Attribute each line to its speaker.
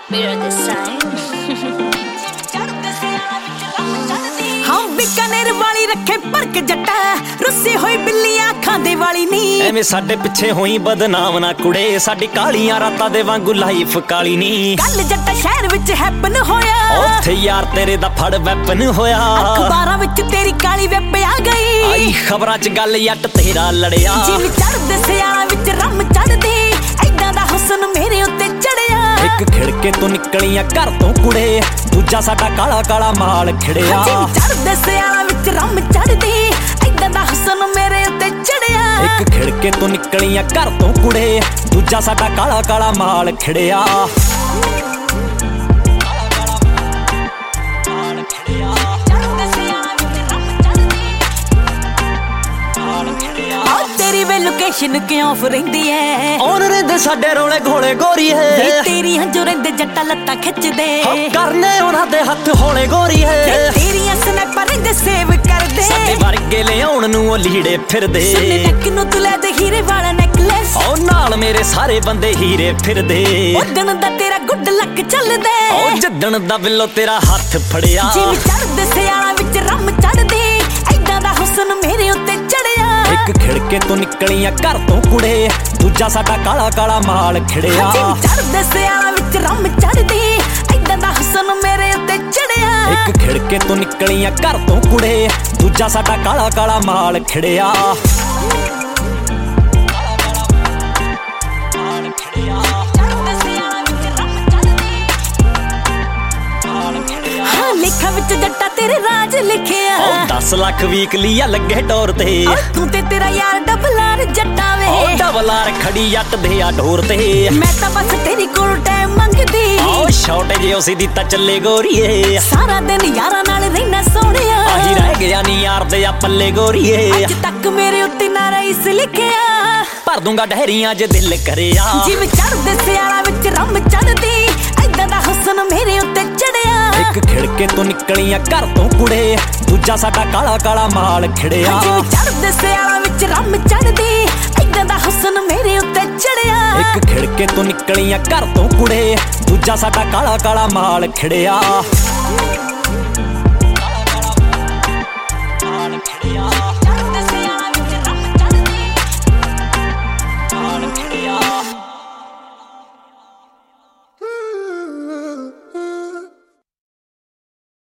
Speaker 1: Mirror this sign.
Speaker 2: हाँ बीकानेर वाली रखे परक जट्टा रुस्सी होई बिल्लियां खांदे वाली नी
Speaker 3: ਐਵੇਂ ਸਾਡੇ ਪਿੱਛੇ ਹੋਈ ਬਦਨਾਮ ਨਾ ਕੁੜੇ ਸਾਡੀ ਕਾਲੀਆਂ ਰਾਤਾਂ ਦੇ ਵਾਂਗੂ ਲਾਈਫ ਕਾਲੀ ਨੀ
Speaker 2: ਗੱਲ ਜੱਟਾ ਸ਼ਹਿਰ ਵਿੱਚ ਹੈਪਨ ਹੋਇਆ
Speaker 3: ਉੱਥੇ ਯਾਰ ਤੇਰੇ ਦਾ ਫੜ ਵੈਪਨ ਹੋਇਆ
Speaker 2: ਅਖਬਾਰਾਂ ਵਿੱਚ ਤੇਰੀ ਕਾਲੀ ਵੈਪ ਆ ਗਈ
Speaker 3: ਆਈ ਖਬਰਾਂ 'ਚ ਗੱਲ ਜੱਟ ਤੇਰਾ ਲੜਿਆ
Speaker 2: ਜਿਵੇਂ ਚੜਦੇ ਸਿਆਲਾਂ ਵਿੱਚ ਰੰਮ ਚੜਦੀ ਐਦਾਂ ਦਾ ਹੁਸਨ ਮੇਰੇ ਉੱਤੇ ਚੜਿਆ
Speaker 3: ਇੱਕ ਖਿੜਕੇ ਤੋਂ ਨਿਕਲੀਆਂ ਘਰ ਤੋਂ ਕੁੜੇ ਦੂਜਾ ਸਾਡਾ ਕਾਲਾ ਕਾਲਾ ਮਾਲ ਖਿੜਿਆ
Speaker 2: ਜਿਵੇਂ ਚੜਦੇ ਸਿਆਲਾਂ ਵਿੱਚ ਰੰਮ ਚੜਦੀ ਐਦਾਂ ਦਾ ਹੁਸਨ ਮੇਰੇ ਉੱਤੇ ਚੜਿਆ
Speaker 3: ਇੱਕ ਖਿੜਕੇ ਤੋਂ ਨਿਕਲੀਆਂ ਘਰ ਤੋਂ ਕੁੜੇ ਦੂਜਾ ਸਾਡਾ ਕਾਲਾ ਕਾਲਾ ਮਾਲ ਖਿੜਿਆ
Speaker 2: ਤੇਰੀ ਵੇ ਲੋਕੇਸ਼ਨ ਕਿਉਂ ਆਫ ਰਹਿੰਦੀ ਐ
Speaker 3: ਔਰ ਰਹਿੰਦੇ ਸਾਡੇ ਰੋਲੇ ਘੋਲੇ ਗੋਰੀ ਹੈ
Speaker 2: ਤੇਰੀ ਹੰਝੂ ਰਹਿੰਦੇ ਜੱਟਾ ਲੱਤਾਂ ਖਿੱਚਦੇ
Speaker 3: ਕਰਨੇ ਉਹਨਾਂ ਦੇ ਹੱਥ ਹੌਲੇ ਗੋਰੀ ਹੈ
Speaker 2: ਤੇਰੀਆਂ ਸਨੈਪਰ ਰਹਿੰਦੇ ਸੇਵ ਕਰਦੇ
Speaker 3: ਸਾਡੇ ਵਰਗੇ ਲਿਆਉਣ ਨੂੰ ਉਹ ਲੀੜੇ ਫਿਰਦੇ
Speaker 2: ਸੁਣੇ ਨੱਕ ਨੂੰ ਤੂੰ ਲੈ ਦੇ ਹੀਰੇ ਵਾਲਾ ਨੈਕਲੈਸ
Speaker 3: ਉਹ ਨਾਲ ਮੇਰੇ ਸਾਰੇ ਬੰਦੇ ਹੀਰੇ ਫਿਰਦੇ
Speaker 2: ਉਦਣ ਦਾ ਤੇਰਾ ਗੁੱਡ ਲੱਕ ਚੱਲਦਾ
Speaker 3: ਉਹ ਜੱਦਣ ਦਾ ਬਿੱਲੋ ਤੇਰਾ ਹੱਥ ਫੜਿਆ
Speaker 2: ਜਿਵੇਂ ਚੜਦੇ ਸਿਆਲਾਂ ਵਿੱਚ ਰੰਮ ਚੜਦੀ ਐਦਾਂ ਦਾ ਹੁਸਨ ਮੇਰੇ ਉੱਤੇ ਚੜਿਆ
Speaker 3: ਇੱਕ ਖਿੜਕੇ ਤੋਂ ਨਿਕਲੀਆਂ ਘਰ ਤੋਂ ਕੁੜੇ ਦੂਜਾ ਸਾਡਾ ਕਾਲਾ ਕਾਲਾ ਮਾਲ ਖਿੜਿਆ
Speaker 2: ਜਿਵੇਂ ਚੜਦੇ ਸਿਆਲਾਂ ਵਿੱਚ ਰੰਮ ਚੜਦੀ ਐਦਾਂ ਦਾ ਹੁਸਨ ਮੇਰੇ ਉੱਤੇ ਚੜਿਆ
Speaker 3: ਇੱਕ ਖਿੜਕੇ ਤੋਂ ਨਿਕਲੀਆਂ ਘਰ ਤੋਂ ਕੁੜੇ ਦੂਜਾ ਸਾਡਾ ਕਾਲਾ ਕਾਲਾ ਮਾਲ ਖਿੜਿਆ
Speaker 2: ਲਿਖਾਂ ਵਿੱਚ ਜੱਟਾ ਤੇਰੇ ਰਾਜ ਲਿਖਿਆ
Speaker 3: ਉਹ 10 ਲੱਖ ਵੀਕਲੀ ਆ ਲੱਗੇ ਟੌਰ ਤੇ
Speaker 2: ਤੂੰ ਤੇ ਤੇਰਾ ਯਾਰ ਡਬਲਾਰ ਜੱਟਾ ਵੇ
Speaker 3: ਉਹ ਡਬਲਾਰ ਖੜੀ ਜੱਟ ਦੇ ਆ ਢੋਰ ਤੇ
Speaker 2: ਮੈਂ ਤਾਂ ਬਸ ਤੇਰੀ ਕੋਲ ਟਾਈਮ ਮੰਗਦੀ
Speaker 3: ਉਹ ਛੋਟੇ ਜਿਹੇ ਉਸੇ ਦੀ ਤਾਂ ਚੱਲੇ ਗੋਰੀਏ
Speaker 2: ਸਾਰਾ ਦਿਨ ਯਾਰਾਂ ਨਾਲ ਰਹਿਣਾ ਸੋਹਣਿਆ
Speaker 3: ਆਹੀ ਰਹਿ ਗਿਆ ਨੀ ਯਾਰ ਦੇ ਆ ਪੱਲੇ ਗੋਰੀਏ
Speaker 2: ਅੱਜ ਤੱਕ ਮੇਰੇ ਉੱਤੇ ਨਾ ਰਈਸ ਲਿਖਿਆ
Speaker 3: ਭਰ ਦੂੰਗਾ ਡਹਿਰੀਆਂ ਜੇ ਦਿਲ ਕਰਿਆ
Speaker 2: ਜਿਵੇਂ ਚੜਦੇ ਸਿਆਲਾਂ ਵਿੱਚ ਰੰਮ ਚੜਦੀ ਐਦਾਂ ਦਾ ਹੁਸਨ ਮੇਰੇ ਉੱਤੇ ਚੜਿਆ
Speaker 3: ਇੱਕ ਖਿੜਕੇ ਤੋਂ ਨਿਕਲੀਆਂ ਘਰ ਤੋਂ ਕੁੜੇ ਦੂਜਾ ਸਾਡਾ ਕਾਲਾ ਕਾਲਾ ਮਾਲ ਖਿੜਿਆ
Speaker 2: ਜਿਵੇਂ ਚੜਦੇ ਸਿਆਲਾਂ ਵਿੱਚ ਰੰਮ ਚੜਦੀ ਐਦਾਂ ਦਾ ਹੁਸਨ ਮੇਰੇ ਉੱਤੇ ਚੜਿਆ
Speaker 3: ਇੱਕ ਖਿੜਕੇ ਤੋਂ ਨਿਕਲੀਆਂ ਘਰ ਤੋਂ ਕੁੜੇ ਦੂਜਾ ਸਾਡਾ ਕਾਲਾ ਕਾਲਾ ਮਾਲ ਖਿੜਿਆ